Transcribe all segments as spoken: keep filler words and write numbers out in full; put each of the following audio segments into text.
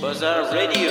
Mozart Radio.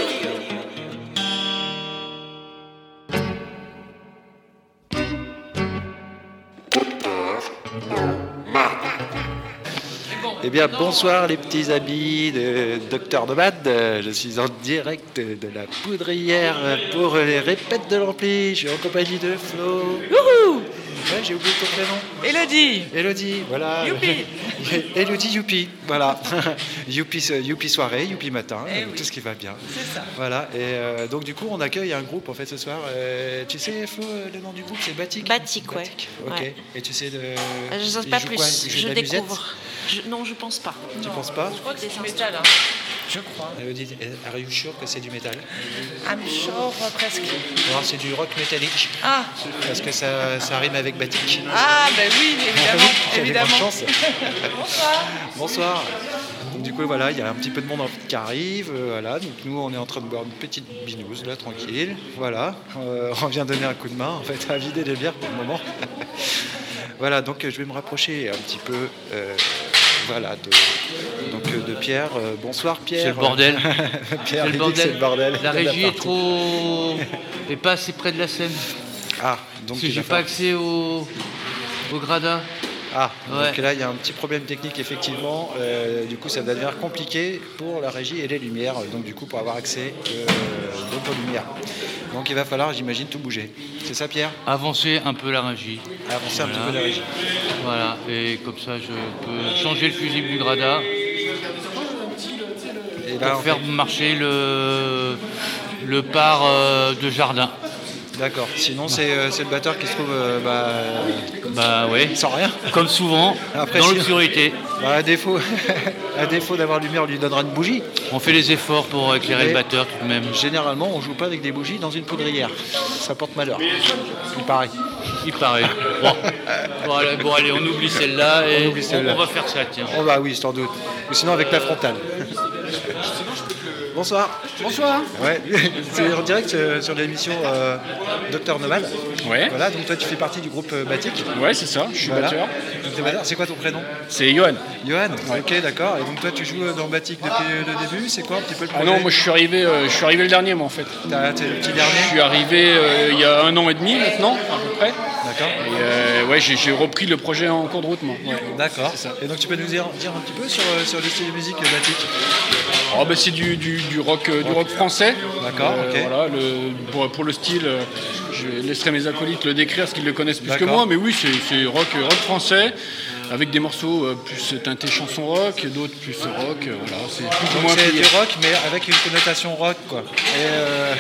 Eh bien, bonsoir les petits amis de Docteur Nomade. Je suis en direct de la poudrière pour les répètes de l'ampli. Je suis en compagnie de Flo. Youhou! Ouais, j'ai oublié ton prénom. Elodie. Elodie, voilà. Youpi. Elodie Youpi, voilà. Youpi, youpi soirée, Youpi matin, Eh tout oui. ce qui va bien. C'est ça. Voilà, et euh, donc du coup, on accueille un groupe en fait ce soir. Euh, tu sais, Flo, le nom du groupe, c'est Batik. Batik, ouais. Ok. Ouais. Et tu sais de. Je ne sais ils pas jouent plus, quoi Ils jouent je de la musette découvre. Je- non, je pense pas. Tu Non. penses pas Je crois que c'est métal. Hein. Je crois. Elodie, are you sure que c'est du métal? I'm sure, presque. Non, c'est du rock métallique. Ah, Parce que ça, ça rime avec Batik. ah ben oui, évidemment. Quelle évidemment. grande chance. Bonsoir. Bonsoir. Donc du coup voilà, il y a un petit peu de monde qui arrive, euh, voilà. Donc nous on est en train de boire une petite binouse là, tranquille. Voilà, Euh, on vient donner un coup de main en fait à vider les bières pour le moment. Voilà, donc euh, je vais me rapprocher un petit peu, euh, voilà, de, donc euh, de Pierre. Euh, bonsoir Pierre. C'est le bordel. Pierre, C'est il le dit que c'est bordel. le bordel. La Il y en a régie est partout. trop. est pas assez près de la scène. Ah, donc Parce que il j'ai va pas falloir- accès au, au gradin. Ah, Ouais. donc là il y a un petit problème technique effectivement. Euh, du coup ça va devenir compliqué pour la régie et les lumières. Donc du coup pour avoir accès euh, donc aux lumières. Donc il va falloir, j'imagine, tout bouger. C'est ça Pierre? Avancer un peu la régie. Avancer un Voilà. petit peu la régie. Voilà, et comme ça je peux changer le fusible du gradin Et là, pour en faire fait- marcher le, le par euh, de jardin. D'accord. Sinon c'est euh, c'est le batteur qui se trouve euh, bah, euh, Bah ouais, sans rien. comme souvent, Après, dans si- l'obscurité. Bah, à défaut, à défaut d'avoir lumière, on lui donnera une bougie. On fait les efforts pour éclairer Mais- le batteur tout de même. Généralement on joue pas avec des bougies dans une poudrière. Ça porte malheur. Il paraît. Il paraît. Bon, bon, allez, bon, allez, on oublie celle-là et On oublie celle-là. on va faire ça, tiens. Oh bah oui, sans doute. Ou sinon avec la frontale. Bonsoir. Bonsoir. Ouais, c'est en direct euh, sur l'émission euh, Docteur Nomade. Ouais, Voilà, donc toi tu fais partie du groupe euh, Batik. ouais, c'est ça, je suis Voilà. batteur. Donc, t'es batteur. C'est quoi ton prénom? C'est Johan. Johan. Ok, d'accord. Et donc toi tu joues dans Batik depuis le début. C'est quoi un petit peu le Ah projet? non, moi je suis arrivé, euh, je suis arrivé le dernier, moi en fait. T'as- T'es le petit Je dernier. suis arrivé euh, il y a un an et demi maintenant, à peu près. D'accord. Et euh, ouais, j'ai j'ai repris le projet en cours de route, moi. Ouais. D'accord. C'est ça. Et donc tu peux nous dire, dire un petit peu sur, euh, sur le style de musique euh, Batik? Oh, bah, c'est du, du, du rock, euh, du rock français. D'accord, Euh, ok. Voilà, le, pour, pour le style, euh, je laisserai mes acolytes le décrire, parce qu'ils le connaissent plus que D'accord. moi. Mais oui, c'est c'est rock, rock français, avec des morceaux euh, plus teintés chanson rock, et d'autres plus rock. euh, Voilà, c'est plus ou Donc moins c'est plié. du rock mais avec une connotation rock quoi. Et, euh,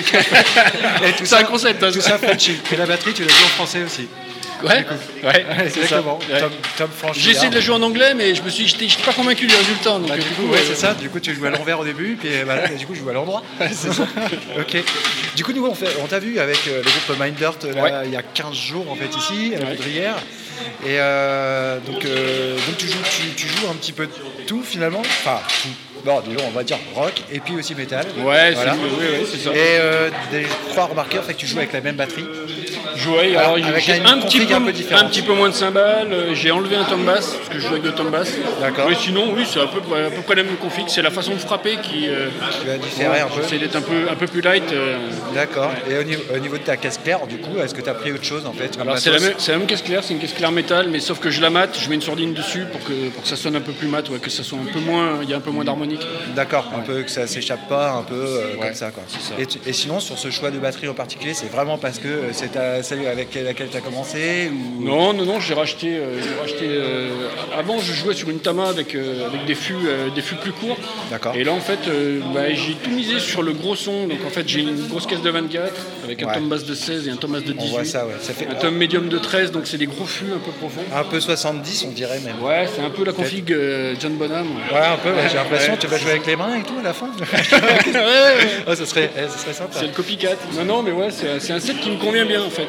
et tout C'est un ça, concept, hein, tout ça. ça Frenchy. Et la batterie tu la joues en français aussi. Ouais, ouais, c'est ça. Exactement. Ouais. Tom, Tom Franchillard. J'ai essayé de la jouer en anglais, mais je me suis, j'étais j'étais pas convaincu du résultat. Donc, Bah, euh, du coup, ouais, c'est ça. Du coup, tu joues à l'envers au début, puis euh, voilà, et du coup, je joue à l'endroit. c'est ça. Ok. Du coup, nous, on, fait, on t'a vu avec euh, le groupe Minddirt là, Ouais. il y a quinze jours, en fait, ici, à la Ouais. Poudrière. Et euh, donc, euh, donc tu, joues, tu, tu joues un petit peu de tout, finalement. Enfin, tout. Bon, disons, on va dire rock, et puis aussi métal. Ouais, Voilà. c'est, oui, oui, c'est ça. Et euh, des, je crois remarquer, en fait, que tu joues avec la même batterie. Jouer, Alors, alors, avec j'ai une un petit, config peu, un peu différente. un petit peu moins de cymbales, euh, j'ai enlevé un tom bass, parce que je joue avec deux tom bass. D'accord. Mais sinon, oui, c'est à peu, près- à peu près la même config, c'est la façon de frapper qui. euh, Tu vas différer un peu. J'essaie d'être un peu, un peu plus light. euh. D'accord. Et au niveau, au niveau de ta caisse claire, du coup, est-ce que tu as pris autre chose, en fait comme Alors, c'est la, matos même, c'est la même caisse claire, c'est une caisse claire métal, mais sauf que je la mate, je mets une sourdine dessus pour que, pour que ça sonne un peu plus mat, ouais, que ça soit un peu moins, il y a un peu moins d'harmonique. D'accord, un peu que ça s'échappe pas, un peu euh, Ouais, comme ça quoi. c'est ça. Et, tu- et sinon sur ce choix de batterie en particulier, c'est vraiment parce que euh, c'est ta- celle avec laquelle tu as commencé ou... Non, non, non, j'ai racheté. euh, j'ai racheté euh, avant, je jouais sur une Tama avec, euh, avec des fûts, euh, des fûts plus courts. D'accord. Et là, en fait, euh, bah, j'ai tout misé sur le gros son. Donc, en fait, j'ai une grosse caisse de vingt-quatre avec un Ouais. tom bass de seize et un tom bass de On dix-huit. voit ça, ouais. Ça fait Un tom médium de treize, donc c'est des gros fûts un peu profonds. un peu soixante-dix, on dirait même. Ouais, c'est un peu la config euh, John Bonham. Ouais, un peu, ouais, j'ai l'impression Ouais. que tu vas jouer avec les mains et tout à la fin. Ouais, ouais, ouais. Oh, ça, serait, eh, ça serait sympa. C'est le copycat. Non, non, mais ouais, c'est c'est un set qui me convient bien en fait.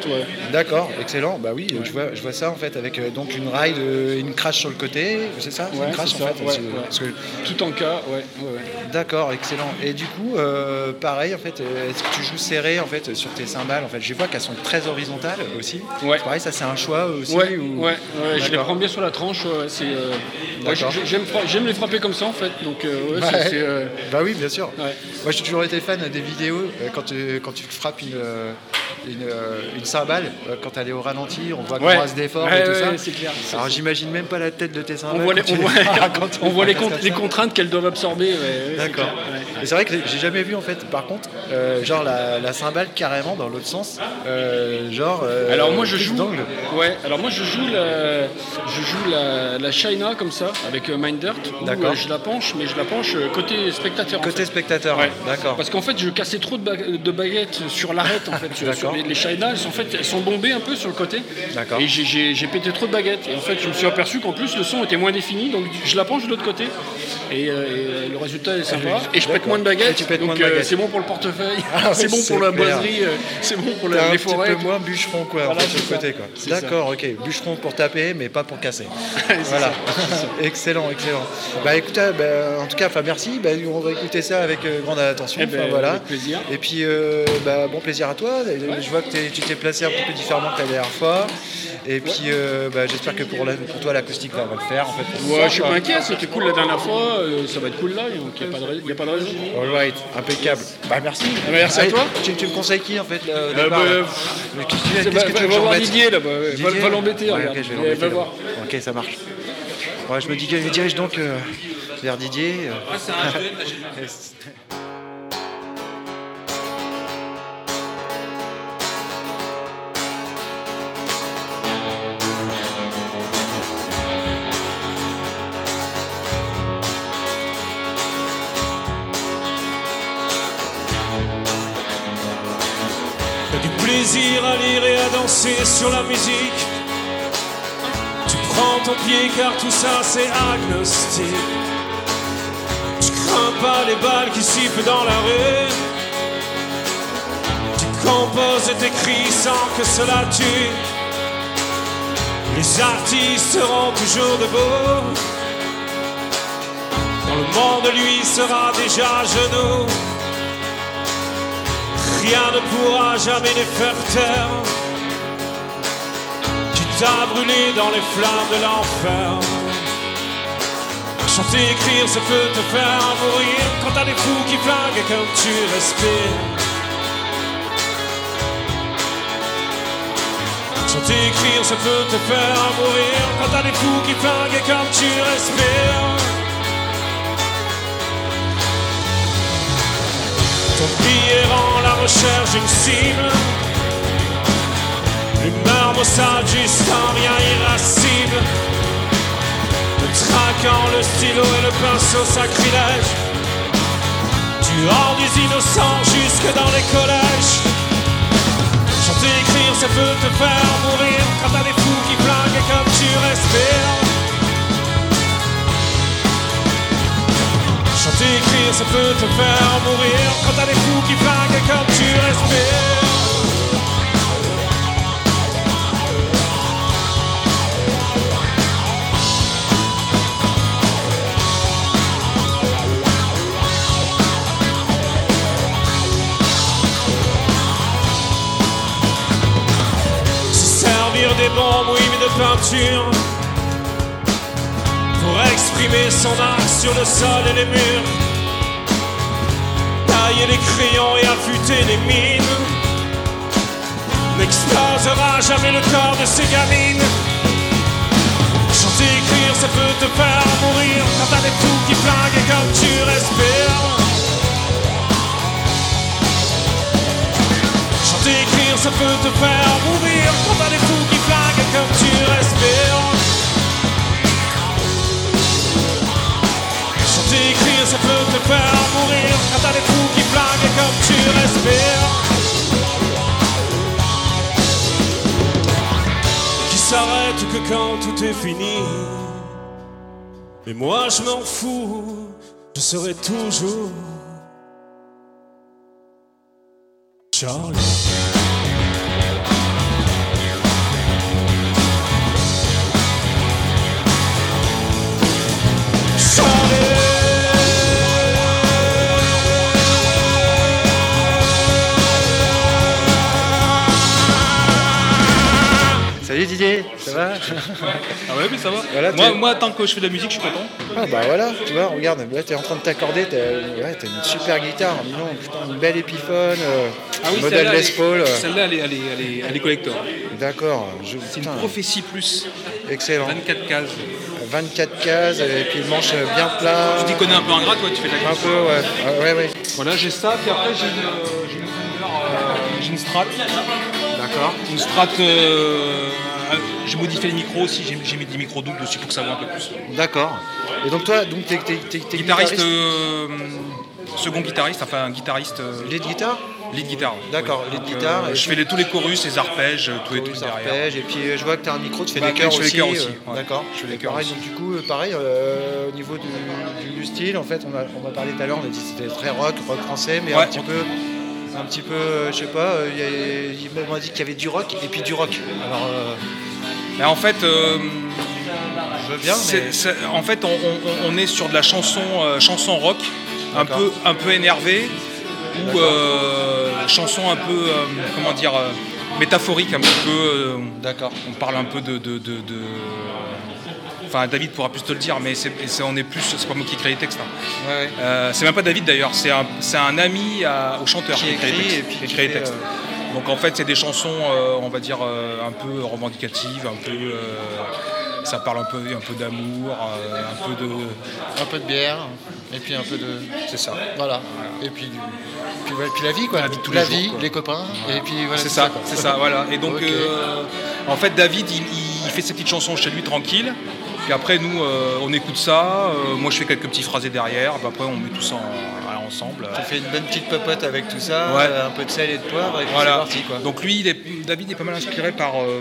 fait, ouais. D'accord, excellent. Bah oui, je vois, je vois ça en fait avec euh, donc une ride, euh, une crash sur le côté, c'est ça Ouais, Une crash c'est en ça, fait. ouais, parce que- ouais. parce que- Tout en cas, ouais, ouais, ouais. D'accord, excellent. Et du coup, euh, pareil en fait, euh, est-ce que tu joues serré en fait sur tes cymbales en fait Je vois qu'elles sont très horizontales aussi. Ouais. C'est pareil, ça c'est un choix aussi Ouais, ou- ouais, ouais, je les D'accord. prends bien sur la tranche. Ouais, c'est, euh, ouais, D'accord. j'ai- j'aime, fra- j'aime les frapper comme ça en fait. Donc, euh, ouais, c'est- Ouais. c'est, euh, Bah oui, bien sûr. ouais. Moi, j'ai toujours été fan des vidéos euh, quand tu, quand tu frappes une, euh, une, euh, une cymbale, euh, quand elle est au ralenti, on voit comment Ouais. elle se déforme Ouais, et tout ouais, ça. ouais, c'est clair. C'est- Alors, j'imagine même pas la tête de tes cymbales. On voit les, quand on tu- voit, quand tu on voit les, frappes con- comme les ça. contraintes qu'elles doivent absorber. Ouais, ouais, c'est D'accord. clair, ouais. Et c'est vrai que j'ai jamais vu en fait, par contre, euh, genre la, la cymbale carrément dans l'autre sens, euh, genre. euh, Alors moi je plus joue. d'angle. Ouais. Alors moi je joue la, je joue la, la China comme ça avec euh, Minddirt. Où, D'accord. euh, je la penche, mais je la penche euh, côté spectateur. en Côté fait. spectateur. Ouais. D'accord. Parce qu'en fait, je cassais trop de, ba- de baguettes sur l'arête en fait. Sur, D'accord. sur les, les China, elles sont, en fait, elles sont bombées un peu sur le côté. D'accord. Et j'ai, j'ai, j'ai pété trop de baguettes. Et en fait, je me suis aperçu qu'en plus le son était moins défini, donc je la penche de l'autre côté. Et, euh, et le résultat est sympa. Et je pète D'accord. moins de baguettes. Et tu pètes donc moins de euh, baguettes. c'est bon pour le portefeuille. Ah ouais, c'est bon c'est pour la clair. boiserie. euh, c'est bon pour T'es la- un les petit forêts. peu moins bûcheron quoi, en Voilà, fait, sur c'est le ça. côté quoi. C'est ça. D'accord, ok. Bûcheron pour taper, mais pas pour casser. C'est Voilà. ça. Excellent, excellent. Bah écoute, euh, bah, en tout cas, enfin merci. Bah, on va écouter ça avec euh, grande attention. Eh ben, Enfin, voilà. avec plaisir. Et puis, euh, bah, bon plaisir à toi. Je vois que t'es- tu t'es placé un petit peu différemment que la dernière fois. Et puis, euh, bah, j'espère que pour, la- pour toi, l'acoustique va le faire. En fait, pour ce Ouais, soir, je suis quoi. pas inquiet, c'était cool la dernière fois, euh, ça va être cool là, donc il n'y a, pas de rais- y a pas de raison. All right, impeccable. Bah merci. Ah bah, merci à Allez, toi. Tu, tu me conseilles qui en fait là, au Euh, départ, bah, là pff, Mais Qu'est-ce que tu- C'est- qu'est-ce va, que tu va- veux que va voir j'embête Didier là-bas, ouais. va, Didier va l'embêter, Ouais, regarde. ok, je vais Eh, l'embêter, va là. voir. Ok, ça marche. Ouais, je me dis que je me dirige donc euh, vers Didier. euh. T'as du plaisir à lire et à danser sur la musique. Tu prends ton pied car tout ça c'est agnostique. Tu crains pas les balles qui sifflent dans la rue. Tu composes et t'écris sans que cela tue. Les artistes seront toujours debout. Quand le monde lui sera déjà à genoux. Rien ne pourra jamais les faire taire. Tu t'as brûlé dans les flammes de l'enfer. Chanter, écrire, ça peut te faire mourir. Quand t'as des fous qui flinguent et comme tu respires. Chanter, écrire, ça peut te faire mourir. Quand t'as des fous qui flinguent et comme tu respires. Ton billet rend la recherche d'une cible. L'humeur maussade juste en rien irascible. Le traquant, le stylo et le pinceau sacrilège. Tu rends des innocents jusque dans les collèges. Chanter, écrire, ça peut te faire mourir. Quand t'as des fous qui flinguent et comme tu respires. Chanter, écrire, ça peut te faire mourir. Quand t'as des fous qui flinguent et comme tu respires. Se servir des bombes, oui, mais de peinture. Pour exprimer son art sur le sol et les murs. Tailler les crayons et affûter les mines. N'explosera jamais le corps de ces gamines. Chanter, écrire, ça peut te faire mourir. Quand t'as des fous qui flinguent et comme tu respires. Chanter, écrire, ça peut te faire mourir. Quand t'as des fous qui flinguent et comme tu respires. Chanter, écrire, ça peut te faire mourir. Quand t'as des fous qui flinguent et comme tu respires. Qui s'arrête que quand tout est fini. Mais moi je m'en fous, je serai toujours Charlie. Didier, ça va? Ah ouais, mais ça va. Voilà, moi, t'es- moi, tant que je fais de la musique, je suis content. Ah bah voilà, tu vois, regarde, là t'es en train de t'accorder, t'as ouais, t'as une super guitare, dis donc, putain, une belle Epiphone, euh, Ah oui, modèle celle-là, Les elle est- Paul. euh, Celle-là, elle est, elle est, elle est, elle est collector. D'accord, je- C'est une putain, prophétie plus. excellent. vingt-quatre cases. vingt-quatre cases, et puis le manche bien plat. Tu t'y connais un peu en gras, toi, tu fais de la Un peu, ouais. Ah, ouais, ouais. Voilà, j'ai ça, puis après j'ai une, euh, j'ai une Fender, euh, j'ai une Strat. D'accord. Une Strat, euh, j'ai modifié les micros aussi, j'ai, j'ai mis des micros doubles dessus pour que ça voit un peu plus. D'accord. Et donc toi, donc t'es, t'es, t'es, t'es Guitariste, euh, second guitariste, enfin un guitariste. euh, lead guitare? Lead guitare. D'accord, lead Donc, guitare, euh, et je puis- fais les, tous les chorus, les arpèges, tous les Oui, trucs ça derrière. arpège, et puis euh, je vois que tu as un micro, tu fais Bah, des chœurs je fais aussi. les chœurs aussi, euh, ouais. D'accord. Je fais les chœurs Pareil, aussi. donc du coup, euh, pareil, euh, au niveau du, du- du style, en fait, on a, on a parlé tout à l'heure, on a dit que c'était très rock, rock français, mais Ouais. un petit peu, un petit peu, euh, je sais pas, euh, il y a- il m'a dit qu'il y avait du rock et puis du rock. Alors, euh, Mais en fait, euh, je veux bien, c'est- mais c'est- en fait, on, on- on est sur de la chanson, euh, chanson rock, un D'accord. peu, un peu énervée, ou D'accord. euh, chanson un peu, euh, comment dire, euh, métaphorique, un petit peu. euh, d'accord. on parle un peu de, de, de- de- Enfin, David pourra plus te le dire, mais c'est, c'est- on est plus, c'est pas moi qui écris les textes. hein. Ouais, ouais. Euh, c'est même pas David d'ailleurs, c'est un, c'est un ami à- au chanteur Qui écrit les écrit textes, et puis qui qui écrit les fait, textes. euh, Donc en fait, c'est des chansons, euh, on va dire, euh, un peu revendicatives, un peu. euh, ça parle un peu, un peu d'amour, euh, un peu de. Un peu de bière, et puis un peu de. C'est ça. Voilà. Et puis, du- puis, ouais, puis la vie, quoi. La vie de tous la les jours, vie, quoi. les copains, et puis voilà. C'est tout ça, quoi. c'est ça, voilà. Et donc, Ok. euh, en fait, David, il, il fait ses petites chansons chez lui tranquille. Puis après, nous, euh, on écoute ça. euh, moi, je fais quelques petits phrasés derrière. Puis après, on met tout ça en- ensemble. Tu fais une bonne petite popote avec tout ça, Ouais. euh, un peu de sel et de poivre, et puis Voilà. c'est parti, quoi. Donc lui, il est- David est pas mal inspiré par. euh,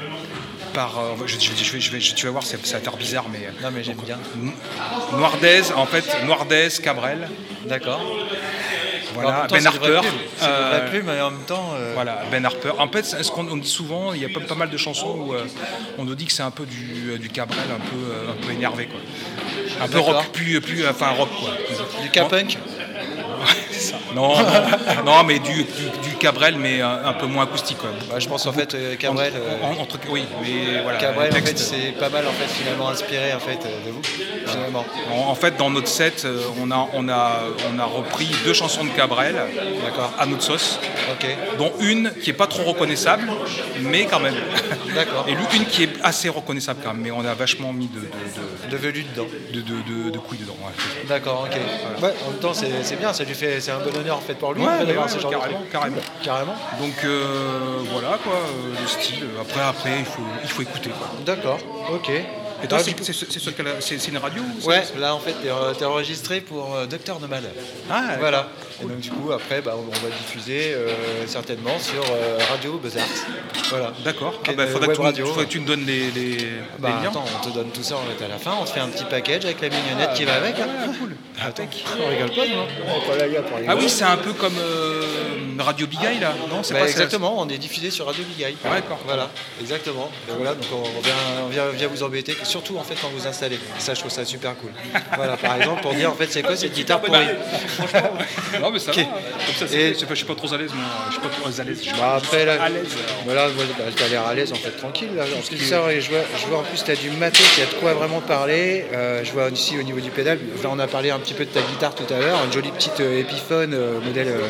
par euh, je, je- je vais- je vais- je- tu vas voir, c'est- ça va faire bizarre, mais. Non, mais j'aime bien. Noirdez, en fait, Noirdez, Cabrel. D'accord. Voilà, En même temps, Ben c'est des vraies Harper. plumes. C'est des euh, vraies plumes, mais en même temps. euh, Voilà, Ben Harper. En fait, ce qu'on on dit souvent, il y a pas, pas mal de chansons où euh, on nous dit que c'est un peu du, du Cabrel, un peu, euh, un peu énervé, quoi. Un peu D'accord. rock, plus, plus, enfin rock, quoi. Du K-punk. Non, non, non, mais du, du, du Cabrel, mais un, un peu moins acoustique, quoi. Bah, je pense en fait, euh, Cabrel. euh, En- en- entre, oui, mais voilà. Cabrel, le en fait, texte- c'est pas mal en fait finalement inspiré en fait euh, de vous, finalement. En, en fait, dans notre set, euh, on a, on, a, on a repris deux chansons de Cabrel D'accord. à notre sauce, Ok. dont une qui est pas trop reconnaissable, mais quand même. D'accord. Et une qui est assez reconnaissable quand même, mais on a vachement mis de, de, De velu dedans. de, de, de- de couilles dedans. Ouais, D'accord. Ok. Ouais, en même temps, c'est c'est bien. Ça lui fait, c'est un bon honneur en fait pour lui. Ouais, en fait, mais d'avoir ouais, ce genre de carrément, truc. carrément. Carrément. Donc euh, voilà quoi, euh, le style. Après, après, il faut, il faut écouter. Quoi. D'accord. Ok. Et toi, Ah, c'est, du coup- c'est, c'est, c'est, quelle- c'est- c'est une radio ou c'est- Ouais, là en fait, t'es, euh, t'es enregistré pour euh, Docteur Nomade. Ah, d'accord. Voilà. Et donc du coup, après, bah, on, on va diffuser euh, certainement sur euh, Radio Buzzard. Voilà. D'accord. Ah, Quelle, bah, euh, faudrait, web que tu, radio, faudrait ouais. que tu me donnes les, les, Bah les liens. attends, on te donne tout ça en fait à la fin. On te fait un petit package avec la mignonnette qui va avec. Hein. cool. Attends, on rigole pas, non On est pas là, gars, pour rigoler. Ah oui, c'est un peu comme euh, Radio Big Eye là, non? C'est Bah, pas ça. exactement, on est diffusé sur Radio Big Eye. Ouais, d'accord. Voilà, exactement. Et voilà, donc on vient, on vient, on vient vous embêter, surtout en fait quand vous installez. Ça, je trouve ça super cool. Voilà, par exemple, pour dire en fait, c'est quoi cette guitare pourrie. Non, mais ça Ok. va. Comme ça, c'est, Et- c'est pas, je suis pas trop à l'aise, moi. Je suis pas trop à l'aise. Je suis Bah après là, à l'aise. voilà, moi, bah, t'as l'air à l'aise en fait, tranquille. Là, en plus, ça, et je vois, je vois en plus t'as du matos, il y a de quoi vraiment parler. Euh, je vois aussi au niveau du pédale, là on a parlé un petit peu de ta guitare tout à l'heure, une jolie petite euh, Epiphone euh, modèle. euh,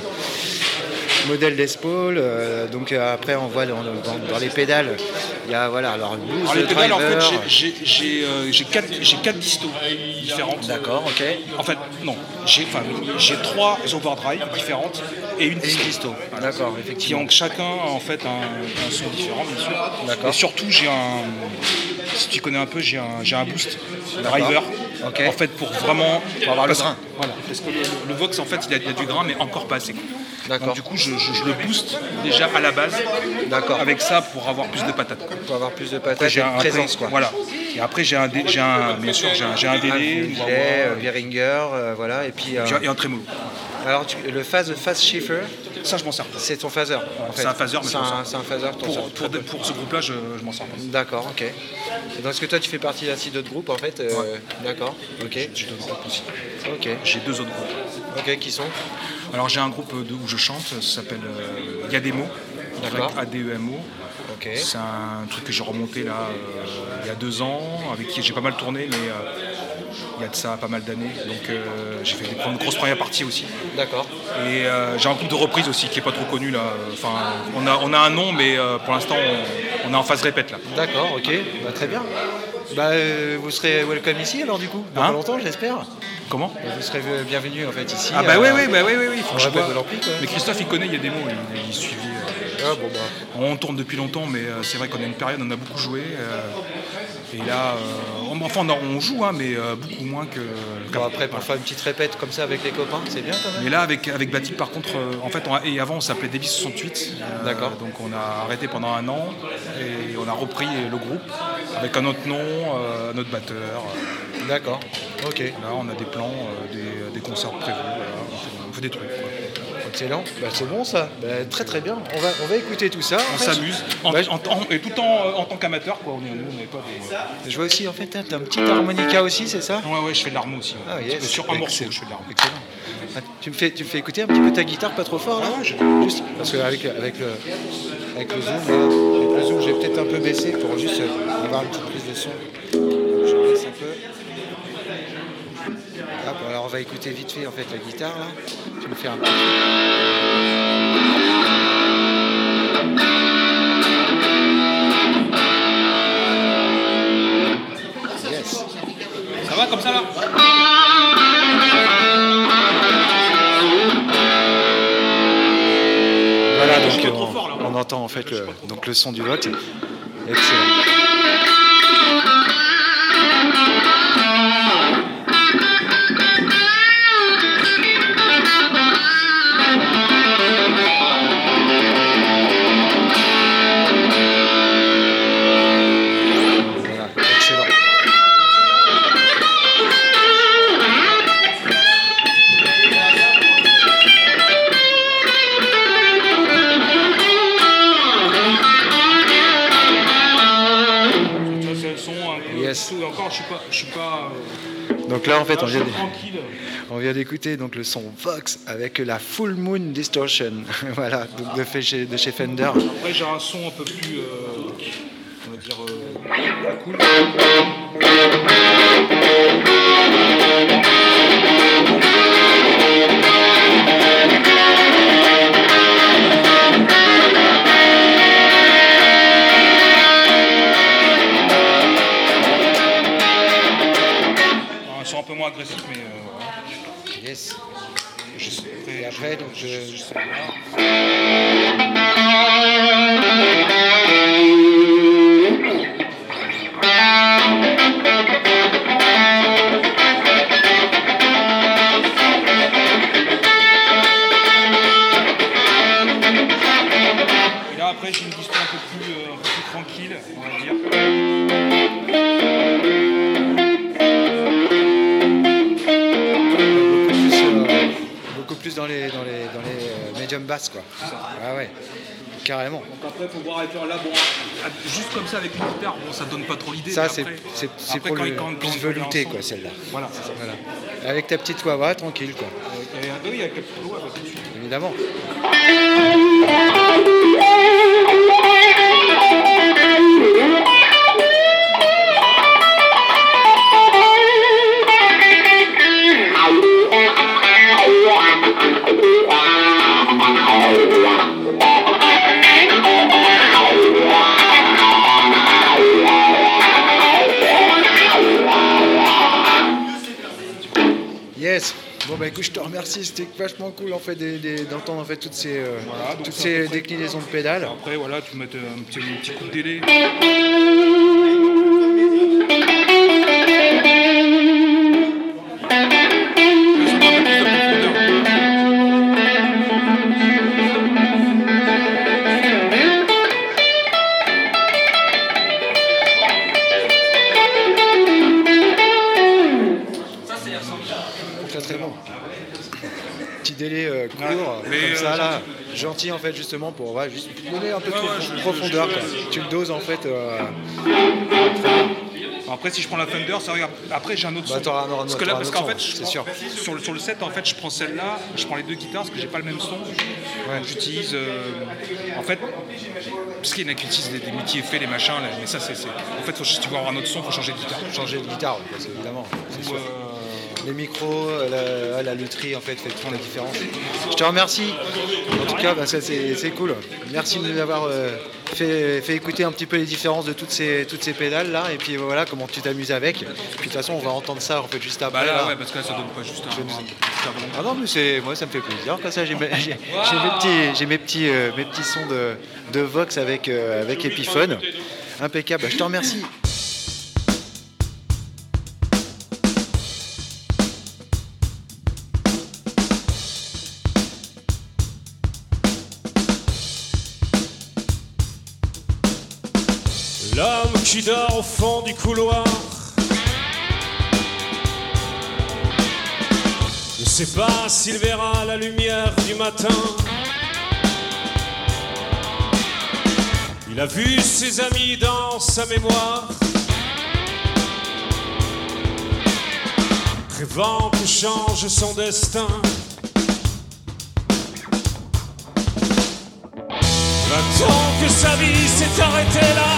modèle Les Paul, euh, donc euh, après on voit dans, dans- dans les pédales, il y a voilà, alors blues, Alors les pédales, en fait, driver. j'ai, j'ai, j'ai, euh, j'ai quatre, j'ai quatre distos différentes. D'accord, ok. En fait, non. J'ai, enfin, j'ai trois overdrive différentes et une Et une disto. disto. D'accord, Qui effectivement. ont chacun en fait un, un son différent, bien sûr. D'accord. Et surtout, j'ai un. Si tu connais un peu, j'ai un, j'ai un boost driver. Ok. En fait, pour vraiment. Pour avoir le parce- grain. Voilà. Parce que le, le Vox, en fait, il a, il a du grain, mais encore pas assez. D'accord. Donc, du coup, je, je- je le booste déjà à la base. D'accord. Avec ça pour avoir plus de patates. quoi. Pour avoir plus de Après, patates et j'ai de un présence, après- quoi. Voilà. Et après, j'ai un, dé- j'ai un, bien sûr, j'ai un, j'ai un Un délai, une filet, wah-wah, euh, Behringer, euh, voilà, et puis... euh, j'ai- et un trémolo. alors, tu- le phase, phase shifter, Ça, je m'en sers pas. c'est ton phaser, en fait. C'est un phaser, mais je c'est m'en un, sers c'est un phaser, ton Pour, sers. pour, pour ce groupe-là, je, je m'en sers pas. D'accord, ok. Et donc, est-ce que toi, tu fais partie d'un site d'autres groupes, en fait euh, D'accord, ok. J'ai deux groupes aussi. Ok, J'ai deux autres groupes. ok, qui sont Alors j'ai un groupe de- où je chante, ça s'appelle euh, Il y a des mots. D'accord. A D E M O. Ok. C'est un truc que j'ai remonté là euh, il y a deux ans, avec qui j'ai pas mal tourné, mais euh, il y a de ça pas mal d'années. Donc euh, j'ai fait des grandes- grosses premières parties aussi. D'accord. Et euh, j'ai un groupe de reprise aussi qui est pas trop connu là. Enfin, on a, on a un nom, mais euh, pour l'instant on, on est en phase répète là. D'accord, ok. Bah, très bien. Bah, euh, vous serez welcome ici alors du coup dans Hein pas longtemps j'espère. Comment? Vous serez euh, bienvenue en fait ici. Ah bah euh, oui, oui, bah oui, oui, oui. Faut on que je répète vois. de l'ampli, quoi. Mais Christophe il connaît, il y a des mots, il, il suivit. euh, Ah, bon, bah. On tourne depuis longtemps, mais euh, c'est vrai qu'on a une période, on a beaucoup joué. euh, et là, euh, on, enfin, on, on joue, hein, mais euh, beaucoup moins que. Bon, après pour faire une petite répète comme ça avec les copains, c'est bien quand même. Mais là, avec, avec Batik, par contre, euh, en fait, on a- et avant, on s'appelait Davis soixante-huit. euh, D'accord. Donc, on a arrêté pendant un an et on a repris le groupe avec un autre nom, euh, un autre batteur. euh. D'accord. Ok. Là, on a des plans, euh, des, des concerts prévus. Voilà, on, fait, on fait des trucs. quoi. Excellent. Bah, c'est bon ça. Bah, très très bien. On va, on va écouter tout ça. On En fait, s'amuse. En, bah, en- en- et tout en, en tant qu'amateur, quoi. On est, nous, on n'est pas des. je vois aussi en fait, hein, t'as un petit harmonica aussi, c'est ça? Ouais, ouais, je fais de l'armo aussi. ouais. Ah, yes. Sur un morceau, Excellent. je fais de l'armo. Excellent. Ah, tu me fais, tu me fais écouter un petit peu ta guitare, pas trop fort là. Ah ouais, je- Juste parce qu'avec avec le, avec le zoom, là, avec le zoom, j'ai peut-être un peu baissé pour juste euh, avoir une petite prise de son. Je baisse un peu. Hop, alors on va écouter vite fait en fait la guitare là. Tu me fais un petit. Yes. Ça va comme ça là? Voilà, Je donc suis pas euh, trop on, fort, là. on entend en fait le, donc le son du vote. Excellent. Voilà, excellent. Ça, c'est le son un peu. Yes. tout- Encore, je suis pas. Je suis pas euh, Donc là en fait on je vient, suis d'- tranquille. on vient d'écouter donc le son Vox avec la Full Moon Distortion. Voilà, donc de, fait chez, de chez Fender. Après, j'ai un son un peu plus. euh, on va dire. euh, cool. Un son un peu moins agressif, mais. euh, voilà. Yes. Je sais- Et après donc je, je, je sais pas. Et là, après, j'ai une dispo un peu plus, euh, un peu plus tranquille, on va dire. beaucoup plus, euh, beaucoup plus dans les dans les dans les euh, médium basses quoi. Ah ouais. Carrément. Donc après, il faut voir avec là, bon, juste comme ça avec une guitare, bon, ça donne pas trop l'idée. Ça mais c'est après- c'est c'est après, pour quand le il- quand- plus quand on est velouté ensemble- quoi celle-là. Voilà, c'est ça. Voilà. Avec ta petite wah tranquille quoi. Et, euh, oui, avec la petite voix, bah, tout de suite. Évidemment. Yes. Bon bah écoute, je te remercie, c'était vachement cool en fait des- des- d'entendre en fait toutes ces euh, Voilà, donc toutes c'est à ces peu près- déclinaisons de pédales. Après, voilà, tu mets un petit, un petit coup de délai. Là, ça prend un peu plus de profondeur. Très très bon. Petit délai euh, court, Ouais, mais, comme euh, ça là, gentil en fait justement pour ouais, juste donner un peu de Ouais, ouais, prof- je- je- profondeur. je- quoi. Tu le doses en fait. euh, Ah, Après, si je prends la Fender, ça regarde. Après, j'ai un autre Bah, son. t'auras un- parce que là, t'auras un parce autre qu'en son, fait, je c'est prends- sûr. Sur, le, sur le set, en fait, je prends celle-là, je prends les deux guitares parce que j'ai pas le même son. Donc, j'utilise. euh, en fait, parce qu'il y en a qui utilisent des, des multi-effets, les machins, là, mais ça, c'est. c'est- En fait, faut, si tu veux avoir un autre son, faut changer de guitare. Changer de guitare, oui, parce qu'évidemment, c'est Ou, sûr. euh, Les micros, la, la lutherie, en fait, fait toute la différence. Je te remercie. En tout cas, bah, ça, c'est c'est cool. Merci de nous avoir euh, fait, fait écouter un petit peu les différences de toutes ces, toutes ces pédales là. Et puis voilà, comment tu t'amuses avec. Puis de toute façon, on va entendre ça en fait juste après. Bah là, là. ouais, parce que là, ça donne pas juste un. Je nous- un- un- Ah non, mais c'est moi, ça me fait plaisir. Comme ça, j'ai mes, j'ai- j'ai mes petits, j'ai mes petits, euh, mes petits sons de, de Vox avec, euh, avec Epiphone. Impeccable. Je te remercie. L'homme qui dort au fond du couloir ne sait pas s'il verra la lumière du matin. Il a vu ses amis dans sa mémoire, rêvant que change son destin. Vingt ans que sa vie s'est arrêtée là,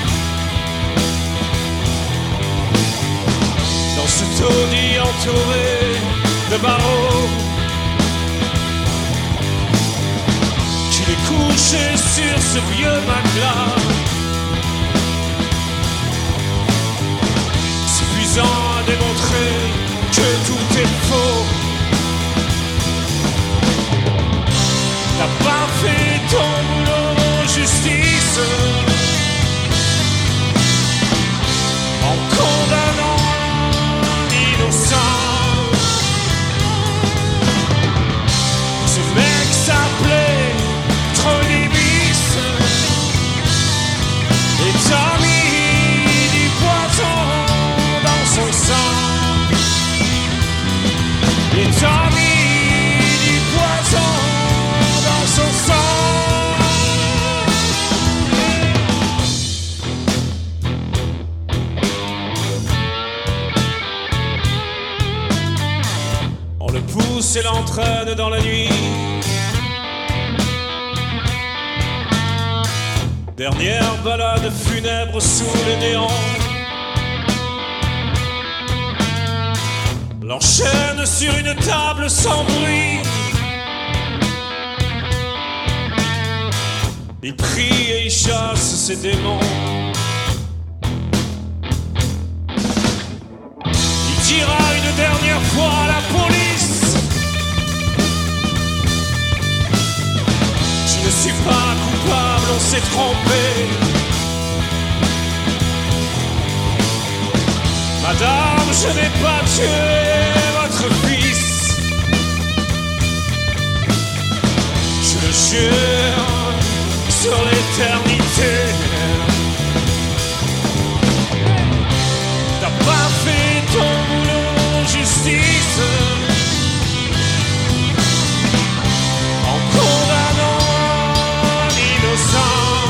dans ce taudis entouré de barreaux, qu'il est couché sur ce vieux matelas. Suffisant à démontrer que tout est faux. T'as pas fait ton boulot, justice, en condamnant l'innocent. Ce mec s'appelait Trolibis et t'as mis du poison dans son sang. Et t'as mis du poison dans son sang. On le pousse et l'entraîne dans la nuit. Dernière balade funèbre sous le néant. L'enchaîne sur une table sans bruit. Il prie et il chasse ses démons. Il dira une dernière fois à la police: je ne suis pas coupable, on s'est trompé. Madame, je n'ai pas tué votre fils. Je le jure sur l'éternité. T'as pas fait ton boulot, justice, en condamnant l'innocent.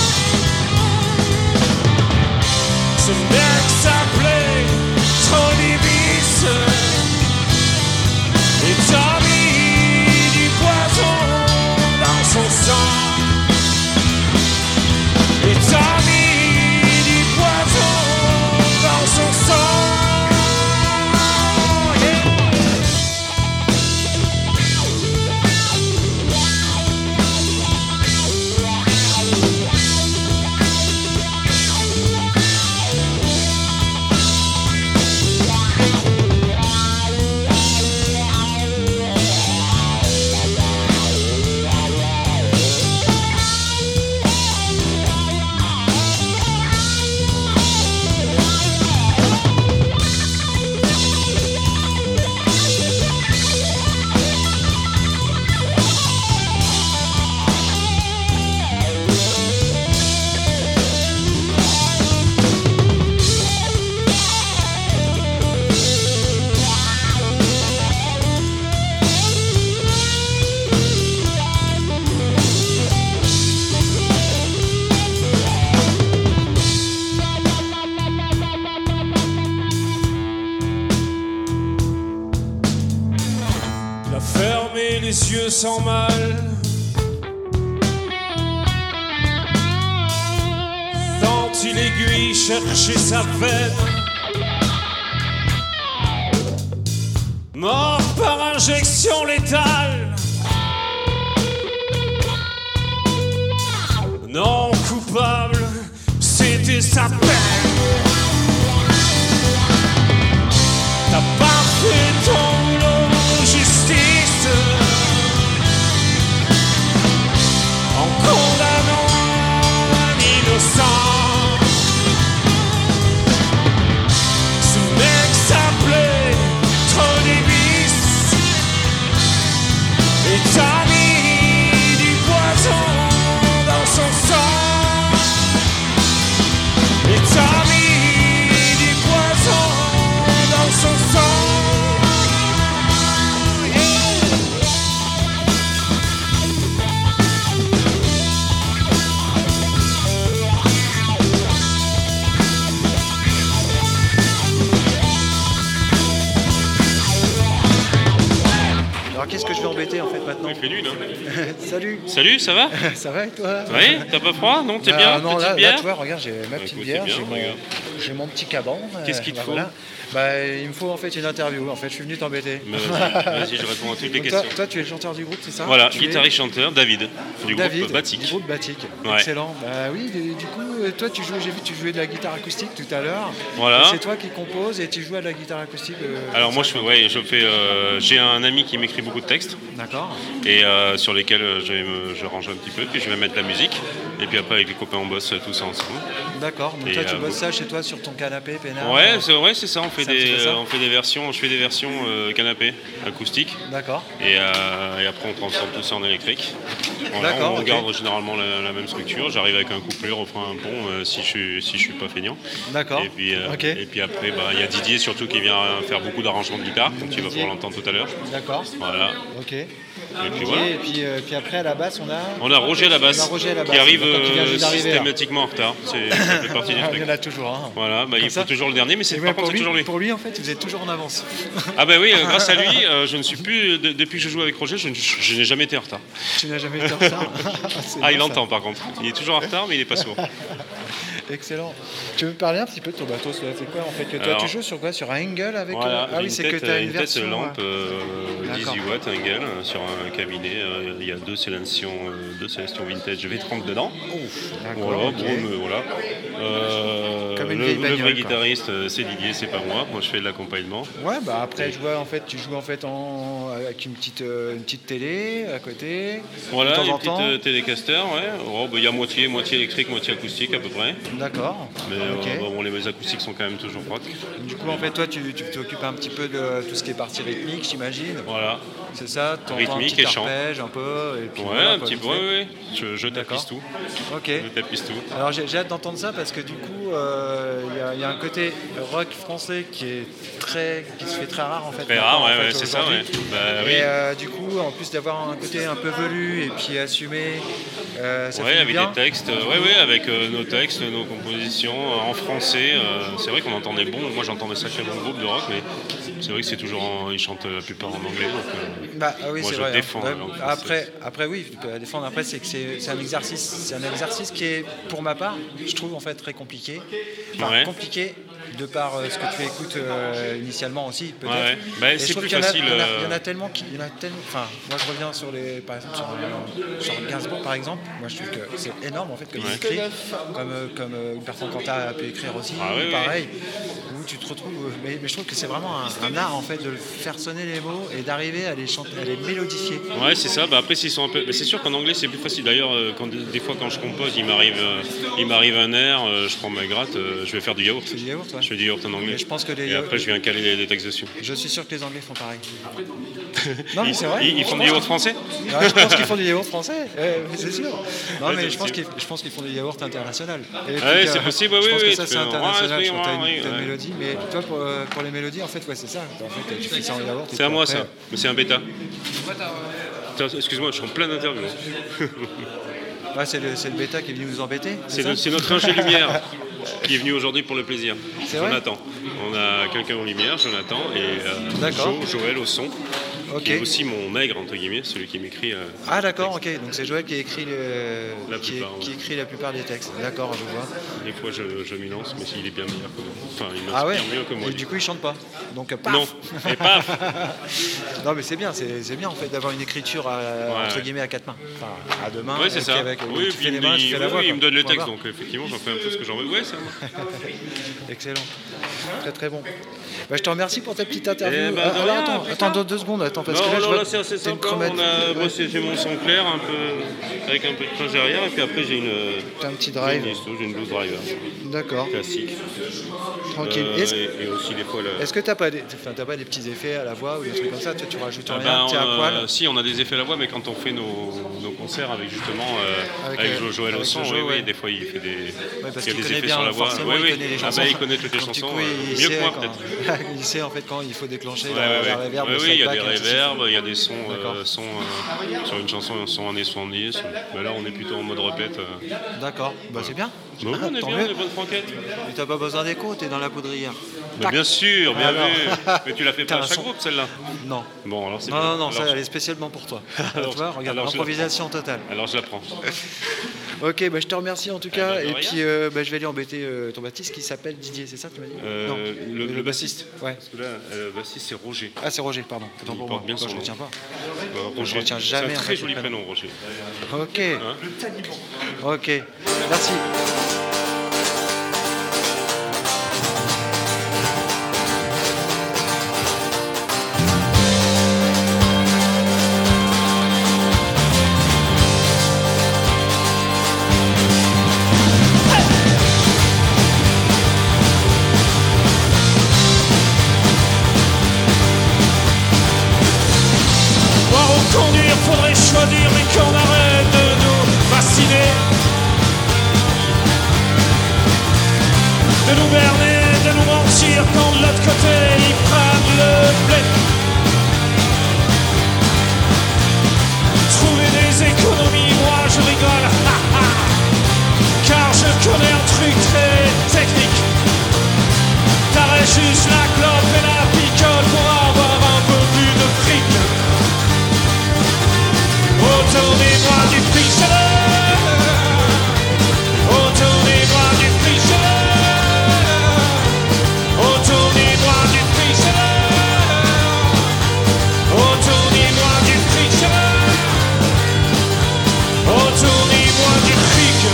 Ce mec s'appelait Trolibis et t'as mis du poison dans son Il a fermé les yeux sans mal. Dentille aiguille chercher sa veine. Mort par injection létale. Non coupable, c'était sa peine. T'as pas fait ton boulot, justice, en condamnant un innocent. Ce mec s'appelait Tony Bis et t'as mis du poison dans son sang. Et t'as mis du poison dans son sang. Alors qu'est-ce que je vais embêter en fait maintenant? Il fait nul, hein. Salut. Salut, ça va? Ça va et toi? Oui, t'as pas froid? Non, t'es Ah, bien? non, Petite là, bière? là, tu vois, regarde, j'ai ma Bah, petite écoute, bière, c'est bien, j'ai mon, regarde. j'ai mon petit caban. Qu'est-ce euh, qu'il te bah, faut? voilà. Bah, il me faut en fait une interview. En fait, je suis venu t'embêter. Mais vas-y, vas-y, je réponds à toutes les Donc toi, questions. toi, tu es le chanteur du groupe, c'est ça? Voilà, Tu es guitariste chanteur, David, du David, groupe Batik. du groupe Batik. Ouais. Excellent. Bah oui, du du coup, euh, toi, tu joues, j'ai vu, que tu jouais de la guitare acoustique tout à l'heure. Voilà. Et c'est toi qui composes et tu joues à de la guitare acoustique. euh, Alors moi, ça, je fais, ouais, je fais, euh, j'ai un ami qui m'écrit beaucoup de textes D'accord. et euh, sur lesquels euh, je, vais me- je range un petit peu, puis je vais mettre la musique et puis après avec les copains on bosse euh, tout ça ensemble. D'accord. Donc Et, toi, tu euh, bosses ça chez toi sur ton canapé, peinard. Ouais, c'est ouais, c'est ça. On fait C'est un petit des, peu ça. euh, on fait des versions, je fais des versions euh, canapé acoustiques D'accord. et, euh, et après on transforme tout ça en électrique. Voilà, D'accord, on ok. garde généralement la, la même structure. J'arrive avec un couplet, refrain, un pont euh, si je suis si je suis pas feignant. D'accord. Et puis, euh, Ok. et puis après, bah, il y a Didier surtout qui vient faire beaucoup d'arrangements de guitare, comme tu vas pouvoir l'entendre tout à l'heure. D'accord. Voilà. Ok. Et puis Ok, voilà. Et puis, euh, puis après à la basse, on a. On a Roger à la basse, On a Roger à la qui basse, arrive d'accord, qui vient euh, juste d'arriver, là. systématiquement en retard. C'est, ça fait partie du Ah, truc. il y en a toujours un. Voilà, bah, il Comme faut ça. toujours le dernier, mais c'est Et par ouais, contre pour, c'est lui, toujours lui. pour lui, en fait, vous êtes toujours en avance. Ah bah oui, euh, grâce à lui, euh, je ne suis plus de- depuis que je joue avec Roger, je, ne- je n'ai jamais été en retard. Tu n'as jamais été en retard. C'est Ah, bien, il ça. entend par contre. Il est toujours en retard, mais il est pas sourd. Excellent. Tu veux me parler un petit peu de ton bateau? C'est c'est quoi en fait que toi Alors, tu joues sur quoi? Sur un Engel avec. Voilà, euh, Ah j'ai oui, c'est une que tête, tu as une une tête version. lampe euh, D'accord. dix-huit watts, un gueule, euh, sur un cabinet. euh, Il y a deux Célestions, euh, deux Célestions vintage V trente dedans. D'accord. Voilà, ok. bon, mais voilà. Euh, Comme une le, vieille le bagnole, vrai quoi. guitariste, euh, c'est Didier, c'est pas moi. Moi, je fais de l'accompagnement. Ouais, bah après je vois en fait tu joues en fait en avec une petite euh, une petite télé à côté. Voilà, de temps une en petite temps. euh, télécaster, ouais. Oh, bah, il y a moitié, moitié électrique, moitié acoustique à peu près. D'accord. Mais Ok. euh, bon, les acoustiques sont quand même toujours propres. Du coup en fait toi tu tu t'occupes un petit peu de tout ce qui est partie rythmique, j'imagine. Voilà. C'est ça. T'entends Rythmique un petit et chant. arpège un peu et puis Ouais, voilà, un quoi, petit vite peu, fait. oui, oui. Je, je D'accord. tapisse tout. Ok. Je tapisse tout. Alors j'ai j'ai hâte d'entendre ça parce que du coup euh, il y a- il y, a un côté rock français qui est très qui se fait très rare en fait. Très maintenant, rare, en ouais, fait, ouais, c'est ça, aujourd'hui. ouais. Bah, Et oui. euh, du coup en plus d'avoir un côté un peu velu et puis assumé, euh, ça Ouais, fait du avec bien. des textes, euh, ouais, ouais, avec euh, nos textes, nos compositions euh, en français. euh, c'est vrai qu'on entend des bons. Moi, j'entends des sacrés bons groupes de rock, mais c'est vrai que c'est toujours, en- ils chantent la plupart en anglais. Donc, euh, Bah, ah oui, moi, c'est je vrai. défends hein. la langue après, française. après, oui, tu peux la défendre. Après, c'est que c'est c'est un exercice, c'est un exercice qui est, pour ma part, je trouve en fait très compliqué. Enfin, Ouais. compliqué de par euh, ce que tu écoutes euh, initialement aussi, peut-être. Ouais, ouais. Bah, Et je c'est trouve plus qu'il y en a- facile, Il y, en a- euh, il y en a tellement qui, il y en a tellement. Enfin, moi, je reviens sur les, par exemple, sur, euh, sur Gainsbourg, par exemple. Moi, je trouve que c'est énorme en fait comme Ouais. il écrit, comme euh, comme euh, Bertrand Cantat a pu écrire aussi, Ah oui, oui. pareil. Où tu te retrouves, mais, mais je trouve que c'est vraiment un, un art en fait de faire sonner les mots et d'arriver à les chanter, à les mélodifier. Ouais, c'est ça. Bah, après, s'ils sont un peu. Mais c'est sûr qu'en anglais, c'est plus facile. D'ailleurs, euh, quand, des fois, quand je compose, il m'arrive, euh, il m'arrive un air, euh, je prends ma gratte, euh, je vais faire du yaourt. C'est du yaourt, ouais. Je fais du yaourt en anglais. Mais je pense que les Et yaourts- après, je viens caler les, les textes dessus. Je suis sûr que les Anglais font pareil. Non, mais Ils, c'est vrai. ils- ils font du yaourt français. Ouais, je pense qu'ils font du yaourt français, euh, c'est sûr. Non, Ouais, mais c'est je pense, possible. qu'ils, je pense qu'ils font du yaourt international. Et puis, Ouais, euh, c'est possible, ouais, je oui, pense oui, que ça, tu c'est fais- international. ouais, Je crois que t'as oui, une, t'as une ouais. mélodie, mais toi, pour, euh, pour les mélodies, en fait, ouais, c'est ça. En fait, tu fais ça en yaourt. et C'est à puis moi, après- ça. Mais c'est un bêta. Putain, excuse-moi, je suis en plein interview. Ouais, c'est, le, c'est le bêta qui est venu nous embêter. C'est, ça le- c'est notre ingé lumière qui est venu aujourd'hui pour le plaisir. C'est vrai Jonathan. On a quelqu'un en lumière, Jonathan, et euh, D'accord. Jo- Joël au son. Ok. qui est aussi mon nègre, entre guillemets, celui qui m'écrit. euh, Ah d'accord, les ok. textes. Donc c'est Joël qui écrit, le... La qui, plupart, qui ouais. écrit la plupart des textes. D'accord, je vois. Des fois, je, je m'y lance, mais il est bien meilleur que moi. Enfin, il m'inspire Ah ouais. mieux que moi. Et du coup, il chante pas. Donc euh, paf. Non. Et paf. Non, mais c'est bien, c'est c'est bien en fait d'avoir une écriture à, Ouais. entre guillemets à quatre mains, enfin à deux mains. Oui, c'est et ça. puis Avec, Oui, tu puis fais il les me, mains, tu dit- fais la oui, voix. oui, il quoi. me donne le Point texte, barre. donc effectivement, j'en fais un peu ce que j'en veux. Ouais, ça va. Excellent. Très très bon. Bah, je te remercie pour ta petite interview. Eh ben, de Ah, alors, rien, attends, plus attends tard. deux, deux secondes, attends parce Non, que là je non, vois là c'est assez t'as une simple. hein. chromatique. On a, Ouais. moi, c'est- j'ai mon son clair, un peu, avec un peu de cloche derrière, et puis après j'ai une, T'as un petit j'ai drive. une Isto, j'ai une Blues Driver D'accord, classique. tranquille. Euh, Est-ce et, et aussi des fois le. est-ce que t'as pas, des, enfin, t'as pas des petits effets à la voix ou des trucs comme ça? Toi, tu rajoutes Ah rien, ben, t'es à on, poil. euh, si, on a des effets à la voix, mais quand on fait nos, nos concerts avec justement euh, Avec, avec, euh, Jo- Joël avec au son, Jojo, oui, ouais. oui, des fois il fait des, parce il y a qu'il des connaît effets bien, sur la voix. forcément, Oui, il oui. connaît les Ah chansons. bah, il connaît toutes les Donc, du chansons, coup, euh, il mieux sait que moi quand- peut-être. il sait en fait quand il faut déclencher Ouais, la, ouais, la ouais. reverb, Ouais, le oui, il y a des slapback, ainsi de suite. reverbs, il y a des sons, D'accord. euh, sons euh, sur une chanson, son un et son dix. Mais là, on est plutôt en mode répète. euh. D'accord, bah c'est bien. Bah oui, on est Tant bien, mieux. on est bonne franquette. Mais t'as pas besoin d'écho, t'es dans la poudrière. Bah, bien sûr, bien Alors. vu. Mais tu l'as fait T'as pas à un chaque son. groupe, celle-là. Non. Bon, alors c'est Non, bien. non, non, alors, ça elle est spécialement pour toi. Alors, tu vois, regarde, alors, je la improvisation totale. alors je la prends. Ok, bah, je te remercie en tout cas. bah, de et rien. puis euh, bah, je vais aller embêter euh, ton Baptiste qui s'appelle Didier, c'est ça que tu m'as dit? Euh, Non, le, le bassiste. Ouais. Parce que là, euh, le bassiste, c'est Roger. Ah, c'est Roger, pardon. Autant Il pour porte moi. bien Attends, son je nom. retiens pas. Euh, Je Roger. retiens jamais, C'est en un fait, très le joli prénom. prénom, Roger. Ok. Hein Ok. Merci. Voir au conduire, faudrait choisir, mais qu'on arrête de nous fasciner, de nous berner, de nous mentir, quand de l'autre côté ils prennent le blé. Trouver des économies, moi je rigole, ha, ha, car je connais un truc très technique. T'arrêtes juste la clope et la picole pour avoir un peu plus de fric. Autournez-moi du fricheur, autournez-moi du fricheur, autournez-moi du fricheur, autournez-moi du fricheur, autournez-moi du fric.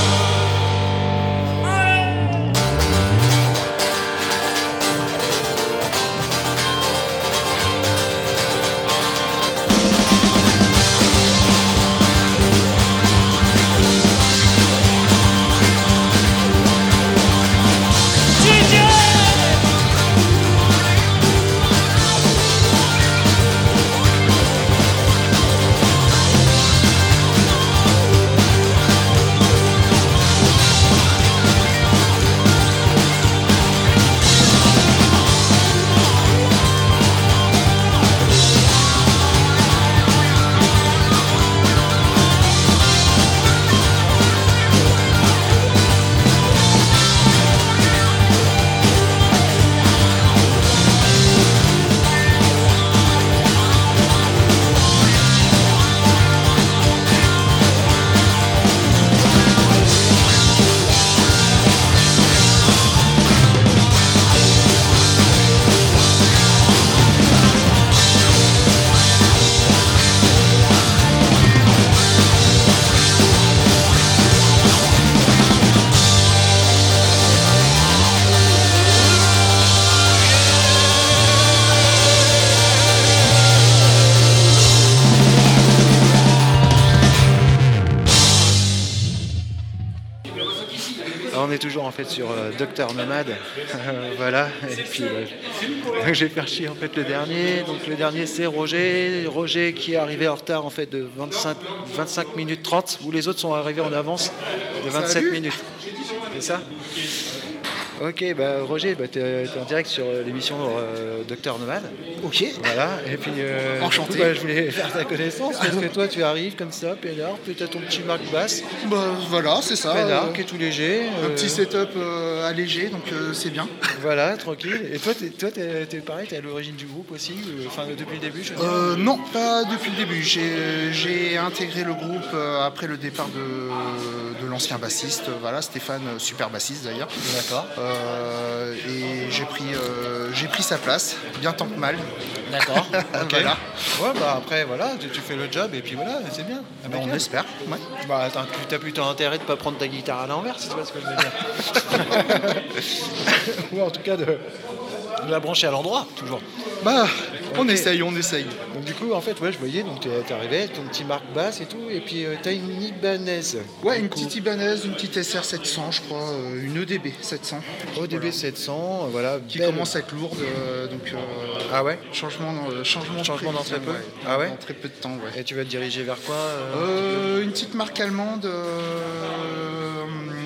Alors, on est toujours en fait sur euh, Docteur Nomade. Euh, voilà. Et puis euh, j'ai fait chier en fait le dernier. Donc le dernier c'est Roger. Roger qui est arrivé en retard en fait de vingt-cinq, vingt-cinq minutes trente, où les autres sont arrivés en avance de vingt-sept minutes. C'est ça? Ok, bah Roger, bah, t'es, t'es en direct sur euh, l'émission euh, Docteur Nomade. Ok. Voilà, et puis euh, Enchanté. du coup, bah, je voulais faire ta connaissance parce que toi tu arrives comme ça, peinard, puis t'as ton petit Mark Bass, Bah voilà, c'est ça. peinard, euh, qui est tout léger. Un euh, petit setup euh, allégé, donc euh, c'est bien. Voilà, tranquille. Et toi, t'es, toi t'es, t'es pareil, t'es à l'origine du groupe aussi, euh, enfin depuis le début, je veux dire. Euh, non, pas depuis le début. J'ai, j'ai intégré le groupe euh, après le départ de, de l'ancien bassiste, voilà, Stéphane, super bassiste d'ailleurs. D'accord. Euh, et j'ai pris, euh, j'ai pris sa place, bien tant que mal. D'accord. Ok. Voilà. Ouais, bah après, voilà, tu, tu fais le job et puis voilà, c'est bien. Ben, on espère. Ouais. Bah attends, tu t'as plutôt intérêt de pas prendre ta guitare à l'envers, si tu vois ce que je veux dire. Ou en tout cas de, de la brancher à l'endroit, toujours. Bah, on Ok. essaye, on essaye. Donc du coup, en fait, ouais, je voyais, donc t'es, t'es arrivé, ton petit Mark Bass et tout, et puis euh, t'as une Ibanez. Ouais, Du une coup, petite Ibanez, une petite S R sept cents, je crois, euh, une E D B sept cents. O D B sept cents, euh, voilà. Qui belle- commence à être lourde, euh, donc euh, Ah ouais. changement, euh, changement, Changement dans très peu. ouais. Ah ouais. Dans très peu de temps, ouais. Et tu vas te diriger vers quoi euh, Euh, une petite marque allemande. euh,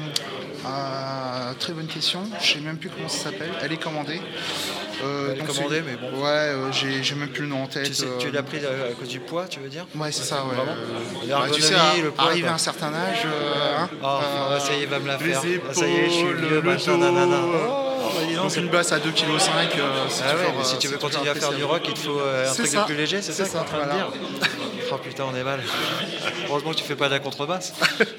ah, très bonne question. Je sais même plus comment ça s'appelle. Elle est commandée. Euh, Elle est donc commandée, c'est- mais bon. Ouais, euh, j'ai, j'ai même plus le nom en tête. Tu, sais- euh, tu l'as pris à, à cause du poids, tu veux dire? Ouais, c'est ça, ouais. Vraiment Euh, L'ergonomie, bah, tu sais, à- le poids, arrivé quoi. à un certain âge. euh, hein, Ah, euh, ça y est, il va me la les faire. épaules, Ah, ça y est, je suis vieux, le machin, dos, nanana. euh, Oh, bah dis donc, donc c'est- une basse à deux virgule cinq kilos. Euh, c'est Ah ouais, toujours, mais si euh, tu veux c'est continuer à toujours faire du rock, il te faut euh, un C'est truc ça. de plus léger, c'est ça C'est que tu es en ça, train de voilà. dire? Oh putain, on est mal. Heureusement que tu fais pas de la contrebasse.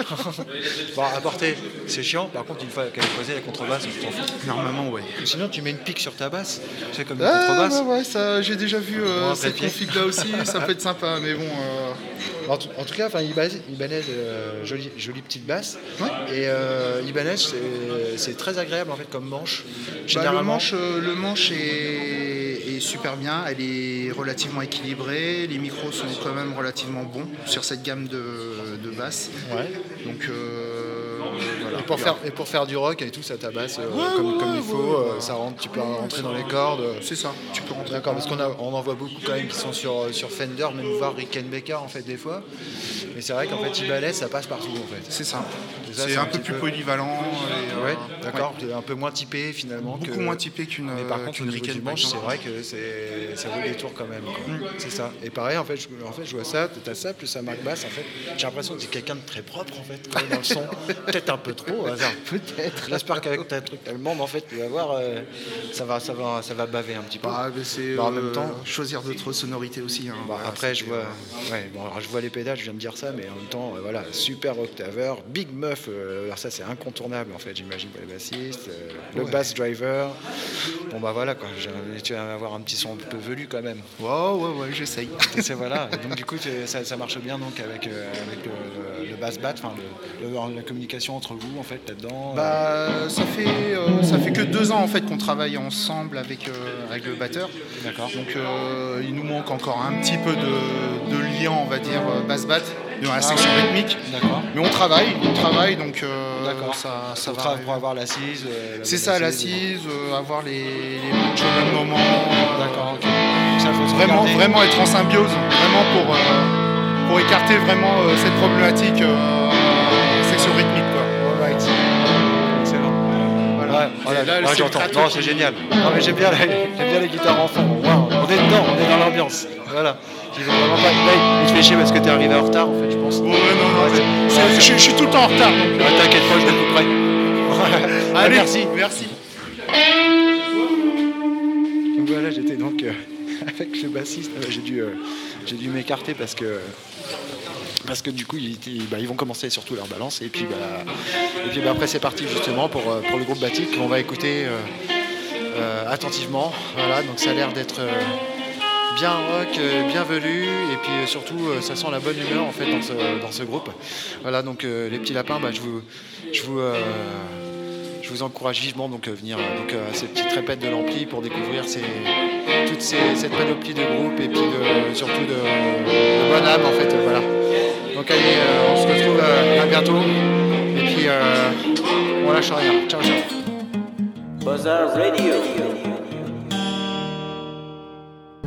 Bon, à porter, c'est chiant. Par contre, une fois qu'elle est posée, la contrebasse, on s'en fout. Normalement, ouais. Ou sinon, tu mets une pique sur ta basse. C'est comme une Ah, contrebasse. ouais, ouais, ça, j'ai déjà vu euh, Bon, après cette le pied. config là aussi, ça peut être sympa, mais bon. euh, En tout, en tout cas, enfin, Ibanez, Ibanez euh, jolie, jolie petite basse. Ouais. Et euh, Ibanez, c'est, c'est très agréable en fait comme manche. Bah, le Généralement, manche, euh, le manche est, est super bien, elle est relativement équilibrée, les micros sont quand même relativement bons sur cette gamme de, de basses. ouais. Donc euh, voilà. Et pour, faire, et pour faire du rock et tout, ça tabasse euh, Ouais, comme, ouais, comme il ouais, faut, ouais. euh, ça rentre, tu peux rentrer dans les cordes. euh. C'est ça, tu peux rentrer. D'accord, parce qu'on a, on en voit beaucoup quand même qui sont sur, sur Fender, même voir Rickenbacker en fait des fois. Mais c'est vrai qu'en fait Ibanez, ça passe partout en fait. C'est ça. Et ça, C'est c'est un, un peu petit plus peu- polyvalent. et, euh, Ouais, d'accord, un peu moins typé finalement. Beaucoup que... moins typé qu'une Mais par contre, qu'une au niveau Riken, du par manche, c'est exemple. vrai que c'est, ça vaut des tours quand même. quoi. C'est ça. Et pareil, en fait, je, en fait, je vois ça, t'as ça, plus ça Mark Bass. En fait, j'ai l'impression que c'est quelqu'un de très propre en fait, quand même, dans le son. Peut-être un peu trop au hasard. Peut-être. J'espère qu'avec ta truc allemande, en fait, tu vas voir, euh, ça va, ça va, ça va baver un petit peu. Bah, mais c'est Bah, en euh, même temps- choisir d'autres sonorités aussi. hein. Bon, Voilà, après, je c'est, vois, euh, ouais, bon, alors, je vois les pédales, je viens de dire ça, mais en même temps, euh, voilà, super octaveur, big muff. euh, alors ça, c'est incontournable en fait, j'imagine pour les bassistes. euh, le Ouais. bass driver. Bon bah voilà quoi. j'ai- Tu vas avoir un petit son un peu velu quand même. Ouais, ouais, ouais, j'essaye. Et c'est voilà. Et donc du coup, tu- ça, ça marche bien donc avec, euh, avec le, le bass bat, enfin le- le- la communication entre vous en fait là-dedans. Bah, ça fait euh, ça fait que deux ans en fait qu'on travaille ensemble avec euh, avec le batteur. D'accord. Donc euh, il nous manque encore un petit peu de, de lien, on va dire bass bat dans la section rythmique. D'accord. Mais on travaille, on travaille donc euh, D'accord. ça ça Pour, va. tra- pour avoir l'assise. euh, la C'est bonne ça, assise. l'assise, euh, avoir les, les punchs au même moment. euh, D'accord. Ok. Ça faut se Vraiment, regarder. vraiment être en symbiose, vraiment pour, euh, pour écarter vraiment euh, cette problématique euh, section rythmique. Quoi. All right. Excellent. Voilà. Ouais, Et voilà, là, là, c'est j'entends. le craquement Non, qui- c'est génial. Non, mais j'aime bien, les, j'aime bien les guitares enfants. Wow, on est dedans, on est dans l'ambiance. Voilà. J'y vais vraiment pas. Là, il te fait chier parce que t'es arrivé en retard, en fait, je pense. Ouais, non, non, Ouais, c'est- c'est- c'est- je, je suis tout le temps en retard. donc, Ouais, t'inquiète pas, je te couperai. Allez, merci. merci. Donc voilà, j'étais donc euh, avec le bassiste. Euh, j'ai dû, euh, j'ai dû m'écarter parce que. Parce que du coup, ils, ils- bah, ils vont commencer surtout leur balance. Et puis, bah, et puis bah, après, c'est parti justement pour, euh, pour le groupe Batik qu'on va écouter euh, euh, attentivement. Voilà, donc ça a l'air d'être euh, bien rock, euh, bien velu. Et puis euh, surtout, euh, ça sent la bonne humeur en fait dans ce, dans ce groupe. Voilà, donc euh, les petits lapins, bah, je vous. Je vous euh, je vous encourage vivement donc, à venir euh, donc, à ces petites répètes de l'ampli pour découvrir ces, toute ces, cette panoplie de groupes et puis de, surtout de, de bonne âme en fait. euh, voilà. Donc allez, euh, on se retrouve euh, à bientôt. Et puis euh, on lâche rien. Ciao ciao. Buzzer Radio.